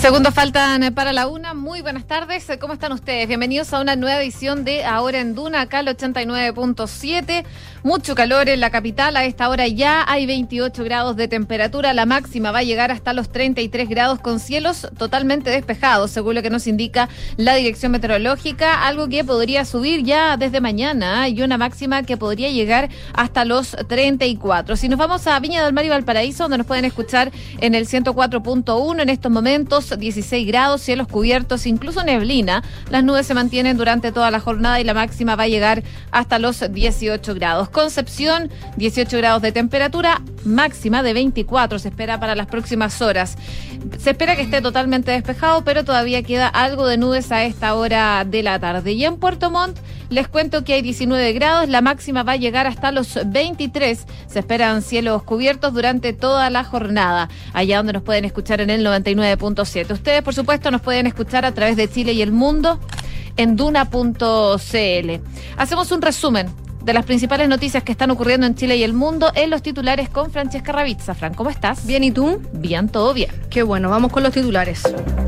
Segundos faltan para la una. Muy buenas tardes, ¿cómo están ustedes? Bienvenidos a una nueva edición de Ahora en Duna, acá al 89.7. Mucho calor en la capital, a esta hora ya hay 28 grados de temperatura, la máxima va a llegar hasta los 33 grados con cielos totalmente despejados, según lo que nos indica la Dirección Meteorológica, algo que podría subir ya desde mañana y una máxima que podría llegar hasta los 34. Si nos vamos a Viña del Mar y Valparaíso, donde nos pueden escuchar en el 104.1, en estos momentos 16 grados, cielos cubiertos, incluso neblina. Las nubes se mantienen durante toda la jornada y la máxima va a llegar hasta los 18 grados. Concepción, 18 grados de temperatura, máxima de 24 se espera para las próximas horas. Se espera que esté totalmente despejado, pero todavía queda algo de nubes a esta hora de la tarde. Y en Puerto Montt les cuento que hay 19 grados, la máxima va a llegar hasta los 23. Se esperan cielos cubiertos durante toda la jornada, allá donde nos pueden escuchar en el 99.7. Ustedes, por supuesto, nos pueden escuchar a través de Chile y el mundo en duna.cl. Hacemos un resumen de las principales noticias que están ocurriendo en Chile y el mundo en los titulares con Francesca Ravizza. Fran, ¿cómo estás? Bien, ¿y tú? Bien, todo bien. Qué bueno, vamos con los titulares.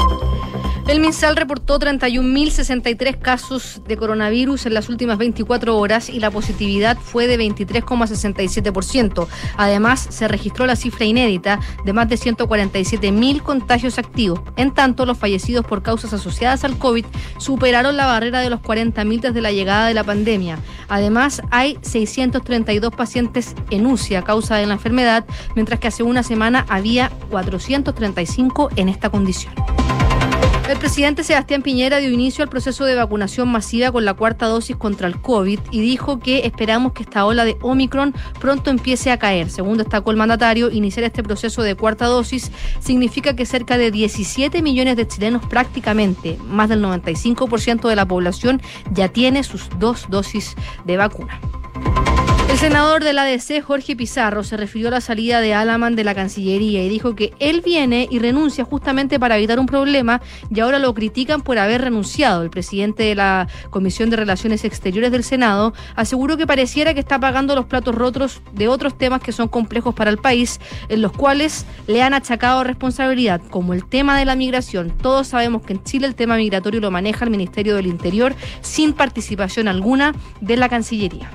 El MinSal reportó 31.063 casos de coronavirus en las últimas 24 horas y la positividad fue de 23,67%. Además, se registró la cifra inédita de más de 147.000 contagios activos. En tanto, los fallecidos por causas asociadas al COVID superaron la barrera de los 40.000 desde la llegada de la pandemia. Además, hay 632 pacientes en UCI a causa de la enfermedad, mientras que hace una semana había 435 en esta condición. El presidente Sebastián Piñera dio inicio al proceso de vacunación masiva con la cuarta dosis contra el COVID y dijo que esperamos que esta ola de Omicron pronto empiece a caer. Según destacó el mandatario, iniciar este proceso de cuarta dosis significa que cerca de 17 millones de chilenos, prácticamente más del 95% de la población, ya tiene sus 2 dosis de vacuna. El senador del ADC, Jorge Pizarro, se refirió a la salida de Alamán de la Cancillería y dijo que él viene y renuncia justamente para evitar un problema y ahora lo critican por haber renunciado. El presidente de la Comisión de Relaciones Exteriores del Senado aseguró que pareciera que está pagando los platos rotos de otros temas que son complejos para el país, en los cuales le han achacado responsabilidad, como el tema de la migración. Todos sabemos que en Chile el tema migratorio lo maneja el Ministerio del Interior sin participación alguna de la Cancillería.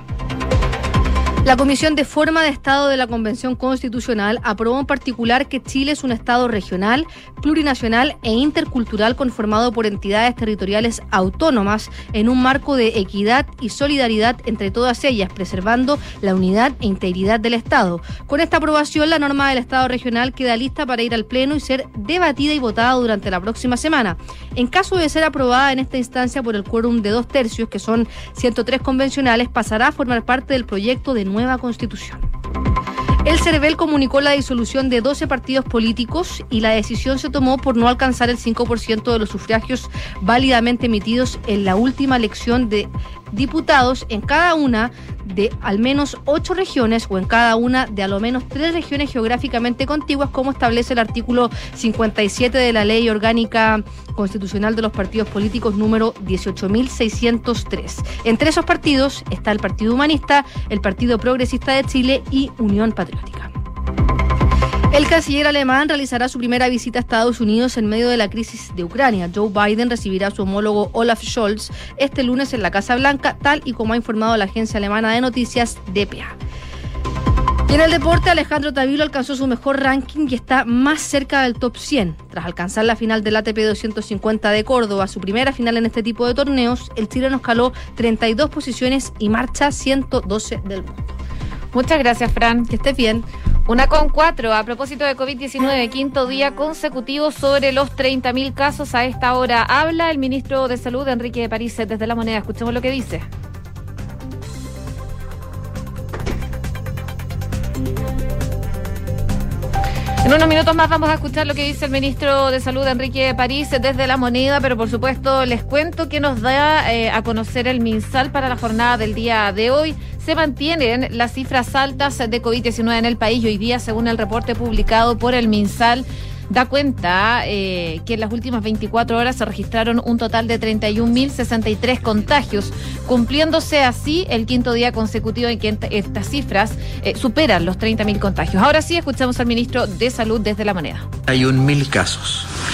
La Comisión de Forma de Estado de la Convención Constitucional aprobó en particular que Chile es un Estado regional, plurinacional e intercultural conformado por entidades territoriales autónomas en un marco de equidad y solidaridad entre todas ellas, preservando la unidad e integridad del Estado. Con esta aprobación, la norma del Estado regional queda lista para ir al Pleno y ser debatida y votada durante la próxima semana. En caso de ser aprobada en esta instancia por el quórum de 2/3, que son 103 convencionales, pasará a formar parte del proyecto de nueva Constitución. El CERVEL comunicó la disolución de 12 partidos políticos y la decisión se tomó por no alcanzar el 5% de los sufragios válidamente emitidos en la última elección de diputados en cada una de al menos 8 regiones o en cada una de a lo menos 3 regiones geográficamente contiguas, como establece el artículo 57 de la Ley Orgánica Constitucional de los Partidos Políticos número 18.603. Entre esos partidos está el Partido Humanista, el Partido Progresista de Chile y Unión Patriótica. El canciller alemán realizará su primera visita a Estados Unidos en medio de la crisis de Ucrania. Joe Biden recibirá a su homólogo Olaf Scholz este lunes en la Casa Blanca, tal y como ha informado la agencia alemana de noticias dpa. Y en el deporte, Alejandro Tavilo alcanzó su mejor ranking y está más cerca del top 100. Tras alcanzar la final del ATP 250 de Córdoba, su primera final en este tipo de torneos, el chileno escaló 32 posiciones y marcha 112 del mundo. Muchas gracias, Fran. Que estés bien. 1:04, a propósito de COVID-19, quinto día consecutivo sobre los 30.000 casos. A esta hora habla el ministro de Salud, Enrique de París, desde La Moneda. Escuchemos lo que dice. En unos minutos más vamos a escuchar lo que dice el ministro de Salud, Enrique de París, desde La Moneda, pero por supuesto les cuento que nos da a conocer el MinSal para la jornada del día de hoy. Se mantienen las cifras altas de COVID-19 en el país y hoy día, según el reporte publicado por el MinSal, da cuenta que en las últimas 24 horas se registraron un total de 31.063 contagios, cumpliéndose así el quinto día consecutivo en que estas cifras superan los 30.000 contagios. Ahora sí, escuchamos al ministro de Salud desde La Moneda. Hay 1.000 casos.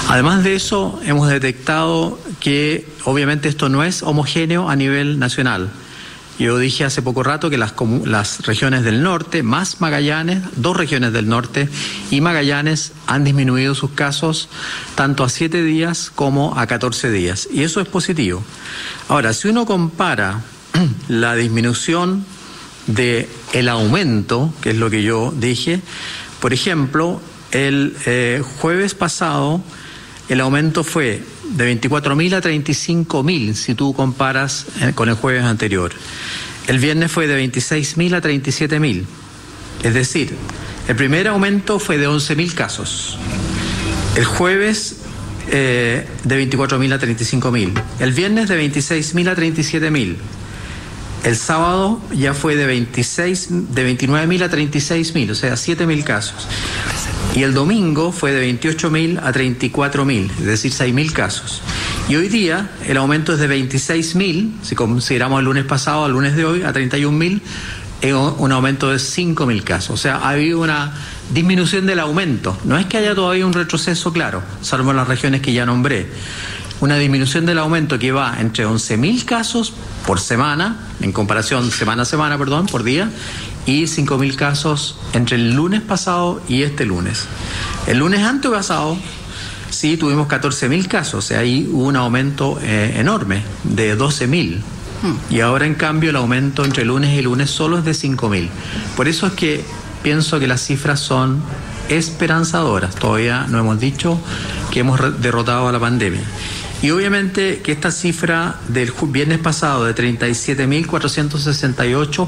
Además de eso, hemos detectado que obviamente esto no es homogéneo a nivel nacional. Yo dije hace poco rato que las regiones del norte, más Magallanes, 2 regiones del norte y Magallanes han disminuido sus casos tanto a 7 días como a 14 días. Y eso es positivo. Ahora, si uno compara la disminución del aumento, que es lo que yo dije, por ejemplo, el jueves pasado el aumento fue de 24.000 a 35.000, si tú comparas con el jueves anterior. El viernes fue de 26.000 a 37.000. Es decir, el primer aumento fue de 11.000 casos. El jueves de 24.000 a 35.000. El viernes de 26.000 a 37.000. El sábado ya fue de 29.000 a 36.000, o sea, 7.000 casos. Y el domingo fue de 28.000 a 34.000, es decir, 6.000 casos. Y hoy día el aumento es de 26.000, si consideramos el lunes pasado al lunes de hoy, a 31.000, un aumento de 5.000 casos. O sea, ha habido una disminución del aumento. No es que haya todavía un retroceso claro, salvo en las regiones que ya nombré. Una disminución del aumento que va entre 11.000 casos por semana, en comparación semana a semana, por día, y 5.000 casos entre el lunes pasado y este lunes. El lunes antepasado sí tuvimos 14.000 casos, o sea, ahí hubo un aumento enorme de 12.000. Y ahora, en cambio, el aumento entre lunes y lunes solo es de 5.000. Por eso es que pienso que las cifras son esperanzadoras. Todavía no hemos dicho que hemos derrotado a la pandemia. Y obviamente que esta cifra del viernes pasado de 37.468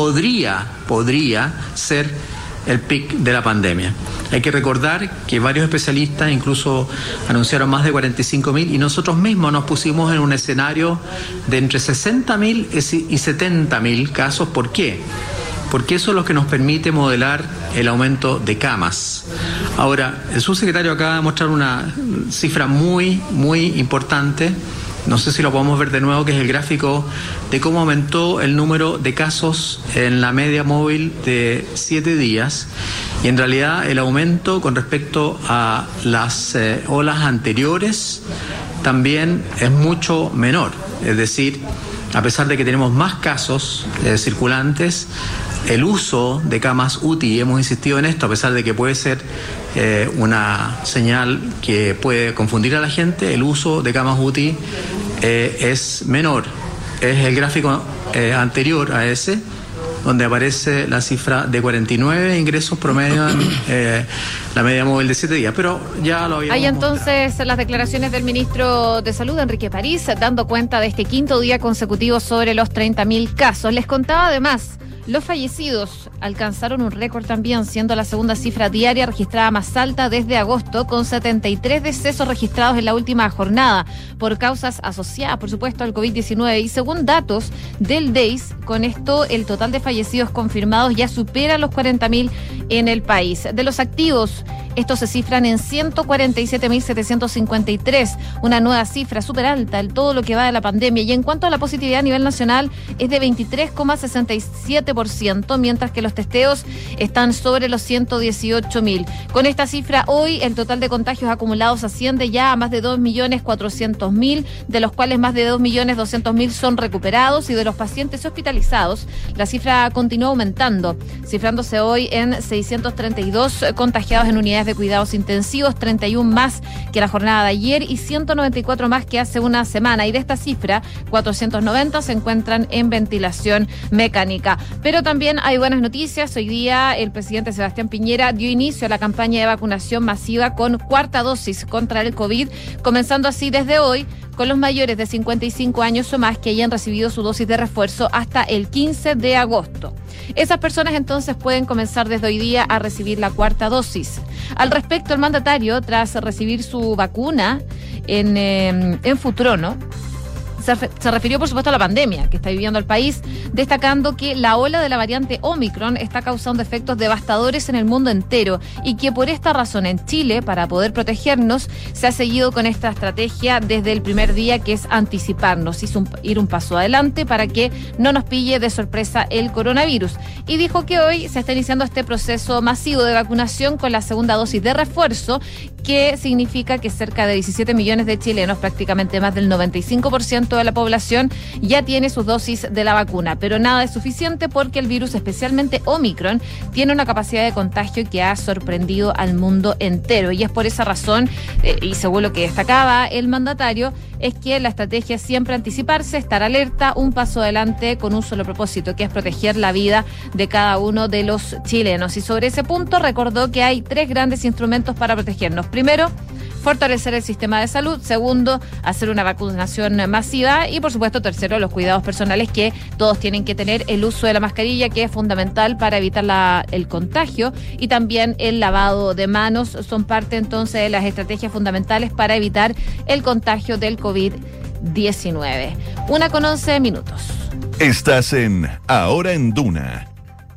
podría ser el pic de la pandemia. Hay que recordar que varios especialistas incluso anunciaron más de 45.000 y nosotros mismos nos pusimos en un escenario de entre 60.000 y 70.000 casos. ¿Por qué? Porque eso es lo que nos permite modelar el aumento de camas. Ahora, el subsecretario acaba de mostrar una cifra muy, muy importante. No sé si lo podemos ver de nuevo, que es el gráfico de cómo aumentó el número de casos en la media móvil de 7 días. Y en realidad el aumento con respecto a las olas anteriores también es mucho menor. Es decir, a pesar de que tenemos más casos circulantes, el uso de camas UTI, hemos insistido en esto, a pesar de que puede ser una señal que puede confundir a la gente, el uso de camas UTI es menor. Es el gráfico anterior a ese, donde aparece la cifra de 49 ingresos promedio en la media móvil de 7 días, pero ya lo habíamos Hay entonces mostrado. Las declaraciones del ministro de Salud, Enrique París, dando cuenta de este quinto día consecutivo sobre los 30.000 casos. Les contaba además, los fallecidos alcanzaron un récord también, siendo la segunda cifra diaria registrada más alta desde agosto, con 73 decesos registrados en la última jornada por causas asociadas, por supuesto, al COVID-19. Y según datos del DEIS, con esto el total de fallecidos confirmados ya supera los 40.000 en el país. De los activos, estos se cifran en 147.753, una nueva cifra súper alta en todo lo que va de la pandemia. Y en cuanto a la positividad a nivel nacional, es de 23,67%, mientras que los testeos están sobre los 118.000. Con esta cifra, hoy el total de contagios acumulados asciende ya a más de 2.400.000, de los cuales más de 2.200.000 son recuperados, y de los pacientes hospitalizados, la cifra continúa aumentando, cifrándose hoy en 632 contagiados en unidades de cuidados intensivos, 31 más que la jornada de ayer y 194 más que hace una semana. Y de esta cifra, 490 se encuentran en ventilación mecánica. Pero también hay buenas noticias. Hoy día el presidente Sebastián Piñera dio inicio a la campaña de vacunación masiva con cuarta dosis contra el COVID, comenzando así desde hoy con los mayores de 55 años o más que hayan recibido su dosis de refuerzo hasta el 15 de agosto. Esas personas entonces pueden comenzar desde hoy día a recibir la cuarta dosis. Al respecto, el mandatario, tras recibir su vacuna en Futrono, Se refirió, por supuesto, a la pandemia que está viviendo el país, destacando que la ola de la variante Omicron está causando efectos devastadores en el mundo entero y que por esta razón en Chile, para poder protegernos, se ha seguido con esta estrategia desde el primer día, que es anticiparnos, ir un paso adelante para que no nos pille de sorpresa el coronavirus. Y dijo que hoy se está iniciando este proceso masivo de vacunación con la segunda dosis de refuerzo, que significa que cerca de 17 millones de chilenos, prácticamente más del 95% de la población, ya tiene sus dosis de la vacuna. Pero nada es suficiente porque el virus, especialmente Omicron, tiene una capacidad de contagio que ha sorprendido al mundo entero. Y es por esa razón, y según lo que destacaba el mandatario, es que la estrategia es siempre anticiparse, estar alerta, un paso adelante con un solo propósito, que es proteger la vida de cada uno de los chilenos. Y sobre ese punto recordó que hay 3 grandes instrumentos para protegernos. Primero, fortalecer el sistema de salud. Segundo, hacer una vacunación masiva. Y por supuesto, tercero, los cuidados personales, que todos tienen que tener, el uso de la mascarilla, que es fundamental para evitar el contagio, y también el lavado de manos. Son parte entonces de las estrategias fundamentales para evitar el contagio del COVID-19. 1:11. Estás en Ahora en Duna.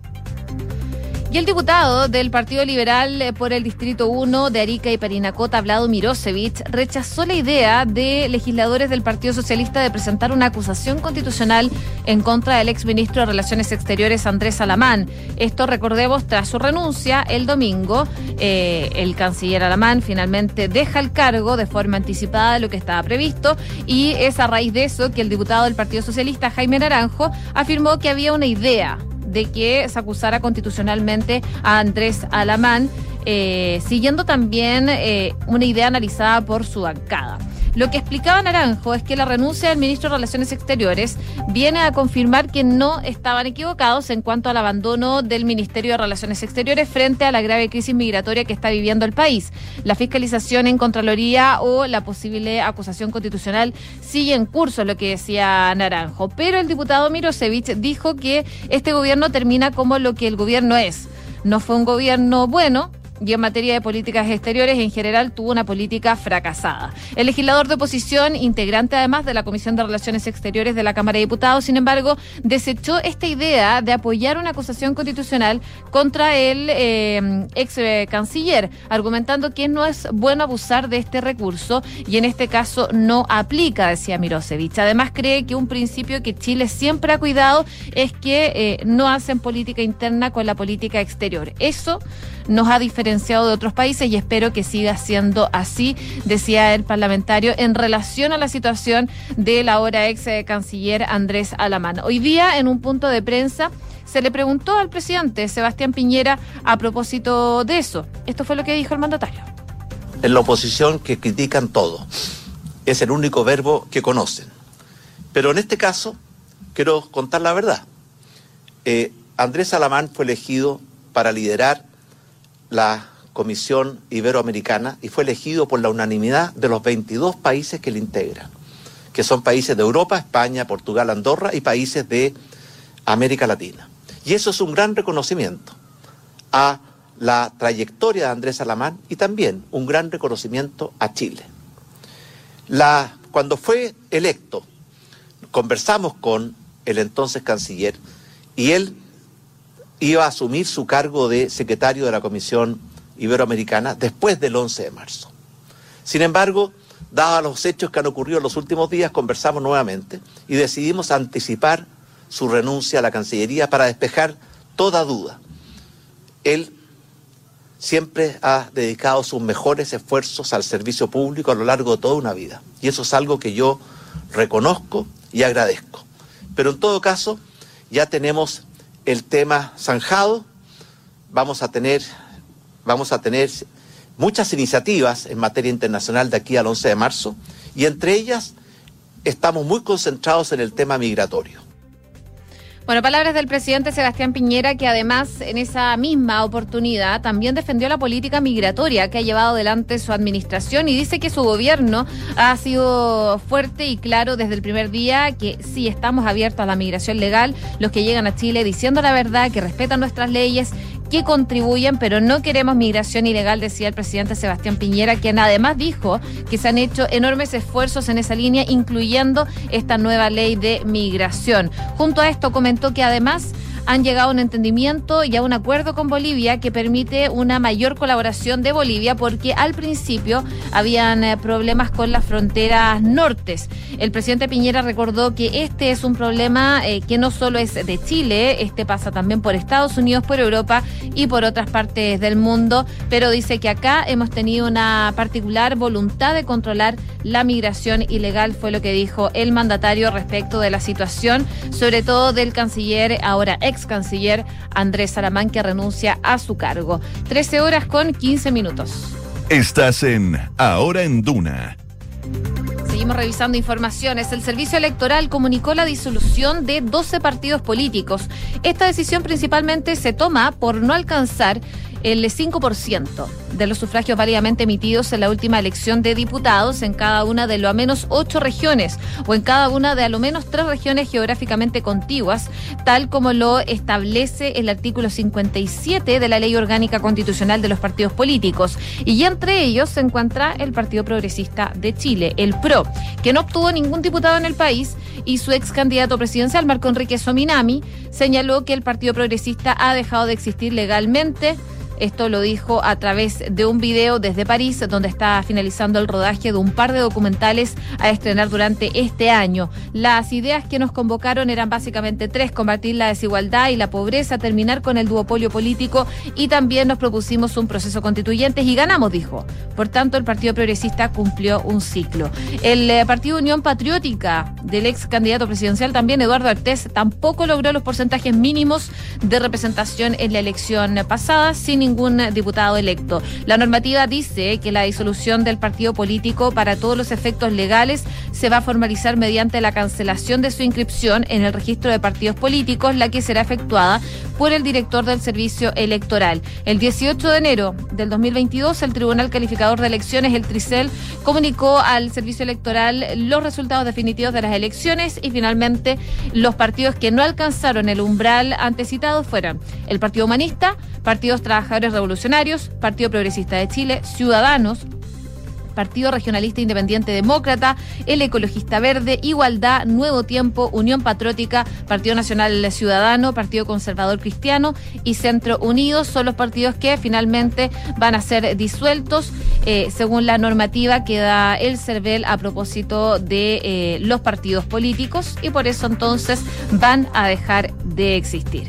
Y el diputado del Partido Liberal por el Distrito 1 de Arica y Parinacota, Vlado Mirosevic, rechazó la idea de legisladores del Partido Socialista de presentar una acusación constitucional en contra del exministro de Relaciones Exteriores, Andrés Alamán. Esto, recordemos, tras su renuncia el domingo, el canciller Alamán finalmente deja el cargo de forma anticipada de lo que estaba previsto, y es a raíz de eso que el diputado del Partido Socialista, Jaime Naranjo, afirmó que había una idea de que se acusara constitucionalmente a Andrés Alamán, siguiendo también una idea analizada por su bancada. Lo que explicaba Naranjo es que la renuncia del ministro de Relaciones Exteriores viene a confirmar que no estaban equivocados en cuanto al abandono del Ministerio de Relaciones Exteriores frente a la grave crisis migratoria que está viviendo el país. La fiscalización en Contraloría o la posible acusación constitucional sigue en curso, lo que decía Naranjo. Pero el diputado Mirosevic dijo que este gobierno termina como lo que el gobierno es. No fue un gobierno bueno, y en materia de políticas exteriores en general tuvo una política fracasada. El legislador de oposición, integrante además de la Comisión de Relaciones Exteriores de la Cámara de Diputados, sin embargo, desechó esta idea de apoyar una acusación constitucional contra el ex canciller, argumentando que no es bueno abusar de este recurso y en este caso no aplica, decía Mirosevic. Además, cree que un principio que Chile siempre ha cuidado es que no hacen política interna con la política exterior. Eso nos ha diferenciado de otros países y espero que siga siendo así, decía el parlamentario en relación a la situación del ahora ex canciller Andrés Alamán. Hoy día, en un punto de prensa, se le preguntó al presidente Sebastián Piñera a propósito de eso. Esto fue lo que dijo el mandatario. En la oposición, que critican todo, es el único verbo que conocen. Pero en este caso, quiero contar la verdad. Andrés Alamán fue elegido para liderar la Comisión Iberoamericana y fue elegido por la unanimidad de los 22 países que le integran, que son países de Europa, España, Portugal, Andorra y países de América Latina. Y eso es un gran reconocimiento a la trayectoria de Andrés Alamán y también un gran reconocimiento a Chile. Cuando fue electo, conversamos con el entonces canciller y él iba a asumir su cargo de secretario de la Comisión Iberoamericana después del 11 de marzo. Sin embargo, dados los hechos que han ocurrido en los últimos días, conversamos nuevamente y decidimos anticipar su renuncia a la Cancillería para despejar toda duda. Él siempre ha dedicado sus mejores esfuerzos al servicio público a lo largo de toda una vida. Y eso es algo que yo reconozco y agradezco. Pero en todo caso, ya tenemos el tema zanjado. Vamos a tener muchas iniciativas en materia internacional de aquí al 11 de marzo y entre ellas estamos muy concentrados en el tema migratorio. Bueno, palabras del presidente Sebastián Piñera, que además en esa misma oportunidad también defendió la política migratoria que ha llevado adelante su administración y dice que su gobierno ha sido fuerte y claro desde el primer día, que sí estamos abiertos a la migración legal, los que llegan a Chile diciendo la verdad, que respetan nuestras leyes, que contribuyen, pero no queremos migración ilegal, decía el presidente Sebastián Piñera, quien además dijo que se han hecho enormes esfuerzos en esa línea, incluyendo esta nueva ley de migración. Junto a esto comentó que además han llegado a un entendimiento y a un acuerdo con Bolivia que permite una mayor colaboración de Bolivia, porque al principio habían problemas con las fronteras nortes. El presidente Piñera recordó que este es un problema que no solo es de Chile, este pasa también por Estados Unidos, por Europa y por otras partes del mundo, pero dice que acá hemos tenido una particular voluntad de controlar la migración ilegal, fue lo que dijo el mandatario respecto de la situación, sobre todo del canciller, ahora ex canciller Andrés Salamán, que renuncia a su cargo. 13:15. Estás en Ahora en Duna. Seguimos revisando informaciones. El Servicio Electoral comunicó la disolución de 12 partidos políticos. Esta decisión principalmente se toma por no alcanzar el 5% de los sufragios válidamente emitidos en la última elección de diputados en cada una de lo a menos 8 regiones o en cada una de a lo menos 3 regiones geográficamente contiguas, tal como lo establece el artículo 57 de la Ley Orgánica Constitucional de los Partidos Políticos. Y entre ellos se encuentra el Partido Progresista de Chile, el PRO, que no obtuvo ningún diputado en el país, y su ex candidato presidencial, Marco Enrique Sominami, señaló que el Partido Progresista ha dejado de existir legalmente. Esto lo dijo a través de un video desde París, donde está finalizando el rodaje de un par de documentales a estrenar durante este año. Las ideas que nos convocaron eran básicamente 3: combatir la desigualdad y la pobreza, terminar con el duopolio político, y también nos propusimos un proceso constituyente y ganamos, dijo. Por tanto, el Partido Progresista cumplió un ciclo. El Partido Unión Patriótica del ex candidato presidencial, también Eduardo Artés, tampoco logró los porcentajes mínimos de representación en la elección pasada, sin ningún diputado electo. La normativa dice que la disolución del partido político, para todos los efectos legales, se va a formalizar mediante la cancelación de su inscripción en el registro de partidos políticos, la que será efectuada por el director del Servicio Electoral. El 18 de enero del 2022, el Tribunal Calificador de Elecciones, el TRICEL, comunicó al Servicio Electoral los resultados definitivos de las elecciones, y finalmente los partidos que no alcanzaron el umbral antecitado fueron el Partido Humanista, Partidos Trabajadores Revolucionarios, Partido Progresista de Chile, Ciudadanos, Partido Regionalista Independiente Demócrata, el Ecologista Verde, Igualdad, Nuevo Tiempo, Unión Patriótica, Partido Nacional Ciudadano, Partido Conservador Cristiano y Centro Unidos. Son los partidos que finalmente van a ser disueltos según la normativa que da el CERVEL a propósito de los partidos políticos, y por eso entonces van a dejar de existir.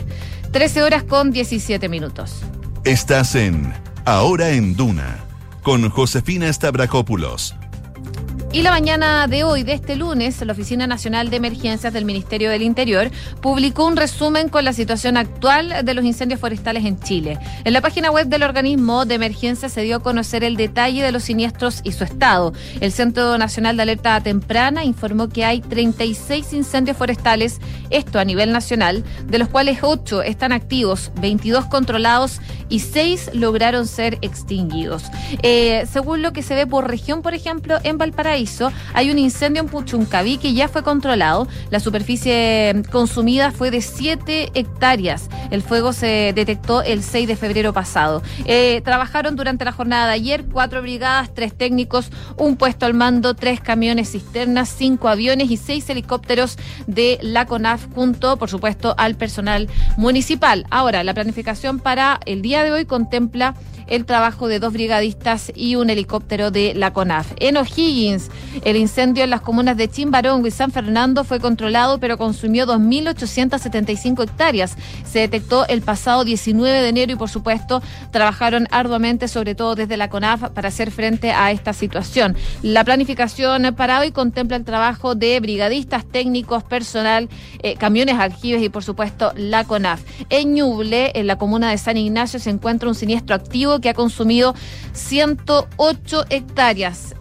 13:17. Estás en Ahora en Duna con Josefina Stavrakopoulos. Y la mañana de hoy, de este lunes, la Oficina Nacional de Emergencias del Ministerio del Interior publicó un resumen con la situación actual de los incendios forestales en Chile. En la página web del organismo de emergencia se dio a conocer el detalle de los siniestros y su estado. El Centro Nacional de Alerta Temprana informó que hay 36 incendios forestales, esto a nivel nacional, de los cuales 8 están activos, 22 controlados y 6 lograron ser extinguidos. Según lo que se ve por región, por ejemplo, en Valparaíso, hay un incendio en Puchuncaví que ya fue controlado. La superficie consumida fue de 7 hectáreas. El fuego se detectó el 6 de febrero pasado. Trabajaron durante la jornada de ayer 4 brigadas, 3 técnicos, un puesto al mando, 3 camiones cisternas, 5 aviones y 6 helicópteros de la CONAF, junto, por supuesto, al personal municipal. Ahora, la planificación para el día de hoy contempla el trabajo de 2 brigadistas y un helicóptero de la CONAF. En O'Higgins, el incendio en las comunas de Chimbarongo y San Fernando fue controlado, pero consumió 2.875 hectáreas. Se detectó el pasado 19 de enero y, por supuesto, trabajaron arduamente, sobre todo desde la CONAF, para hacer frente a esta situación. La planificación para hoy contempla el trabajo de brigadistas, técnicos, personal, camiones, aljibes y, por supuesto, la CONAF. En Ñuble, en la comuna de San Ignacio, se encuentra un siniestro activo que ha consumido 108 hectáreas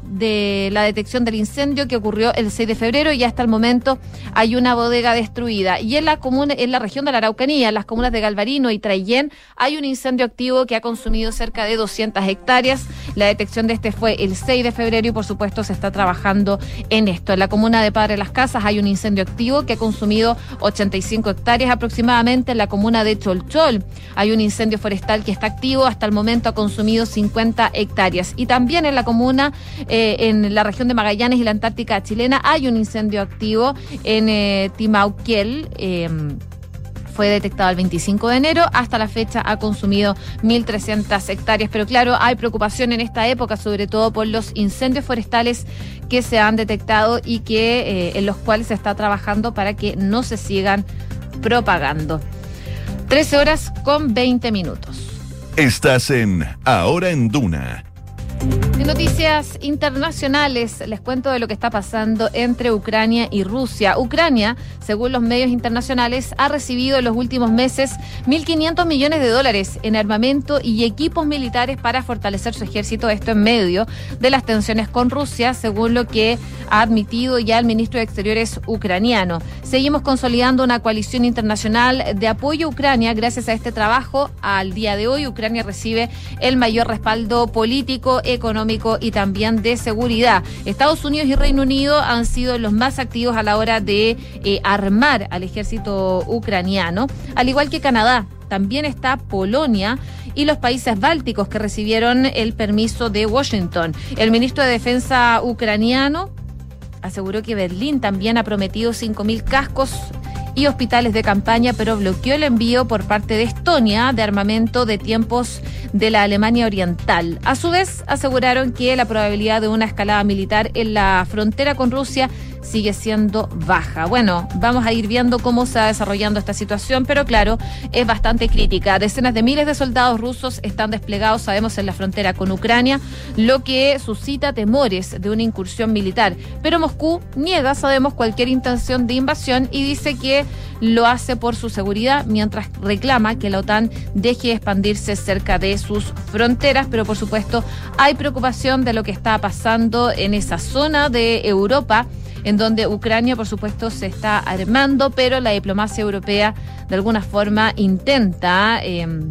de la detección del incendio que ocurrió el 6 de febrero y hasta el momento hay una bodega destruida. Y en la región de la Araucanía, en las comunas de Galvarino y Traillén, hay un incendio activo que ha consumido cerca de 200 hectáreas. La detección de este fue el 6 de febrero y por supuesto se está trabajando en esto. En la comuna de Padre Las Casas hay un incendio activo que ha consumido 85 hectáreas aproximadamente. En la comuna de Cholchol hay un incendio forestal que está activo. Hasta el momento ha consumido 50 hectáreas. Y también en la comuna, en la región de Magallanes y la Antártica chilena, hay un incendio activo en Timauquel. Fue detectado el 25 de enero. Hasta la fecha ha consumido 1.300 hectáreas. Pero claro, hay preocupación en esta época, sobre todo por los incendios forestales que se han detectado y que en los cuales se está trabajando para que no se sigan propagando. 13:20. Estás en Ahora en Duna. En noticias internacionales, les cuento de lo que está pasando entre Ucrania y Rusia. Ucrania, según los medios internacionales, ha recibido en los últimos meses $1.500 millones en armamento y equipos militares para fortalecer su ejército, esto en medio de las tensiones con Rusia, según lo que ha admitido ya el ministro de Exteriores ucraniano. Seguimos consolidando una coalición internacional de apoyo a Ucrania. Gracias a este trabajo, al día de hoy, Ucrania recibe el mayor respaldo político, económico y también de seguridad. Estados Unidos y Reino Unido han sido los más activos a la hora de armar al ejército ucraniano, al igual que Canadá. También está Polonia y los países bálticos que recibieron el permiso de Washington. El ministro de Defensa ucraniano aseguró que Berlín también ha prometido 5.000 cascos y hospitales de campaña, pero bloqueó el envío por parte de Estonia de armamento de tiempos de la Alemania Oriental. A su vez, aseguraron que la probabilidad de una escalada militar en la frontera con Rusia sigue siendo baja. Bueno, vamos a ir viendo cómo se va desarrollando esta situación, pero claro, es bastante crítica. Decenas de miles de soldados rusos están desplegados, sabemos, en la frontera con Ucrania, lo que suscita temores de una incursión militar. Pero Moscú niega, sabemos, cualquier intención de invasión y dice que lo hace por su seguridad, mientras reclama que la OTAN deje de expandirse cerca de sus fronteras. Pero por supuesto hay preocupación de lo que está pasando en esa zona de Europa, en donde Ucrania, por supuesto, se está armando, pero la diplomacia europea de alguna forma intenta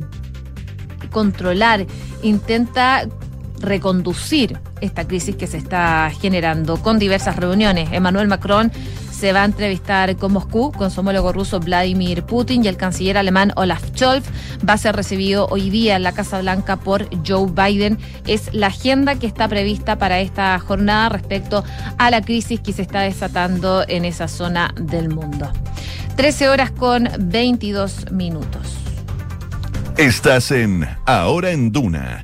controlar, intenta reconducir esta crisis que se está generando con diversas reuniones. Emmanuel Macron se va a entrevistar con Moscú, con su homólogo ruso Vladimir Putin, y el canciller alemán Olaf Scholz va a ser recibido hoy día en la Casa Blanca por Joe Biden. Es la agenda que está prevista para esta jornada respecto a la crisis que se está desatando en esa zona del mundo. 13:22. Estás en Ahora en Duna.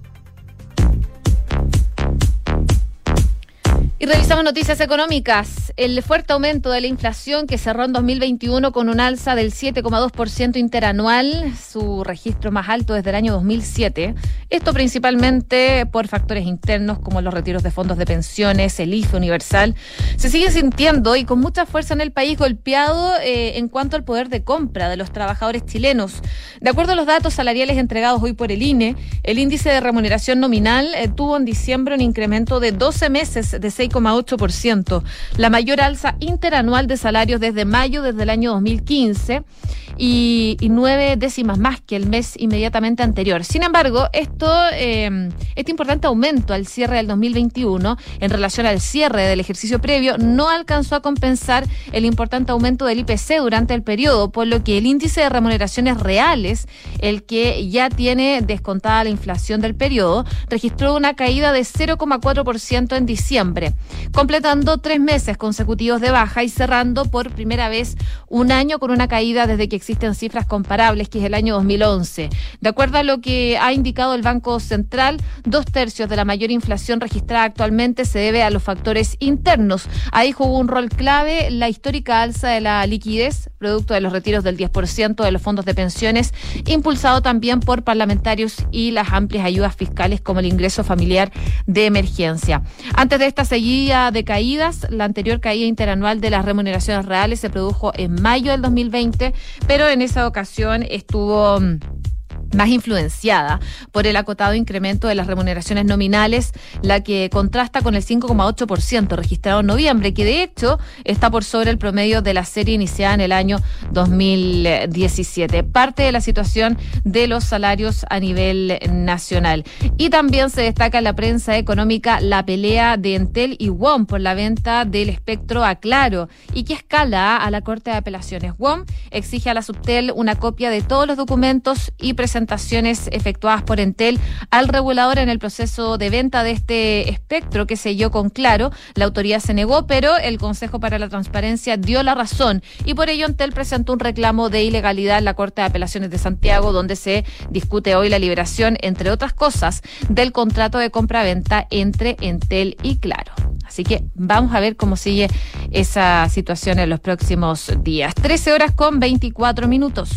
Y revisamos noticias económicas. El fuerte aumento de la inflación que cerró en 2021 con un alza del 7,2% interanual, su registro más alto desde el año 2007. Esto principalmente por factores internos como los retiros de fondos de pensiones, el IFE universal. Se sigue sintiendo y con mucha fuerza en el país, golpeado en cuanto al poder de compra de los trabajadores chilenos. De acuerdo a los datos salariales entregados hoy por el INE, el índice de remuneración nominal tuvo en diciembre un incremento de 12 meses de 6,8%, la mayor alza interanual de salarios desde mayo desde el año 2015 y 9 décimas más que el mes inmediatamente anterior. Sin embargo, este importante aumento al cierre del 2021 en relación al cierre del ejercicio previo no alcanzó a compensar el importante aumento del IPC durante el periodo, por lo que el índice de remuneraciones reales, el que ya tiene descontada la inflación del periodo, registró una caída de 0,4% en diciembre, completando 3 meses consecutivos de baja y cerrando por primera vez un año con una caída desde que existen cifras comparables, que es el año 2011. De acuerdo a lo que ha indicado el Banco Central, 2/3 de la mayor inflación registrada actualmente se debe a los factores internos. Ahí jugó un rol clave la histórica alza de la liquidez, producto de los retiros del 10% de los fondos de pensiones, impulsado también por parlamentarios, y las amplias ayudas fiscales como el ingreso familiar de emergencia. Antes de esta seguida de caídas, la anterior caída interanual de las remuneraciones reales se produjo en mayo del 2020, pero en esa ocasión estuvo más influenciada por el acotado incremento de las remuneraciones nominales, la que contrasta con el 5,8% registrado en noviembre, que de hecho está por sobre el promedio de la serie iniciada en el año 2017. Parte de la situación de los salarios a nivel nacional. Y también se destaca en la prensa económica la pelea de Entel y WOM por la venta del espectro a Claro, y que escala a la Corte de Apelaciones. WOM exige a la Subtel una copia de todos los documentos y presentaciones efectuadas por Entel al regulador en el proceso de venta de este espectro que selló con Claro. La autoridad se negó, pero el Consejo para la Transparencia dio la razón, y por ello Entel presentó un reclamo de ilegalidad en la Corte de Apelaciones de Santiago, donde se discute hoy la liberación, entre otras cosas, del contrato de compra-venta entre Entel y Claro. Así que vamos a ver cómo sigue esa situación en los próximos días. 13:24.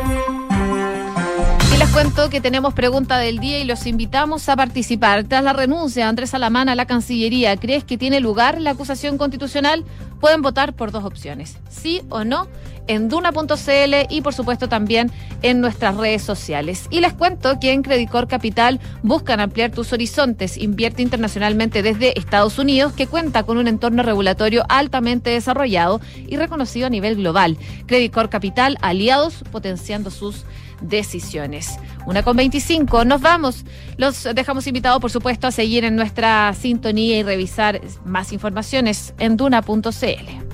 Y les cuento que tenemos pregunta del día y los invitamos a participar. Tras la renuncia de Andrés Alamán a la Cancillería, ¿crees que tiene lugar la acusación constitucional? Pueden votar por dos opciones, sí o no, en duna.cl y por supuesto también en nuestras redes sociales. Y les cuento que en Credit Corp Capital buscan ampliar tus horizontes. Invierte internacionalmente desde Estados Unidos, que cuenta con un entorno regulatorio altamente desarrollado y reconocido a nivel global. Credit Corp Capital, aliados potenciando sus decisiones. 1:25, nos vamos. Los dejamos invitados, por supuesto, a seguir en nuestra sintonía y revisar más informaciones en duna.cl.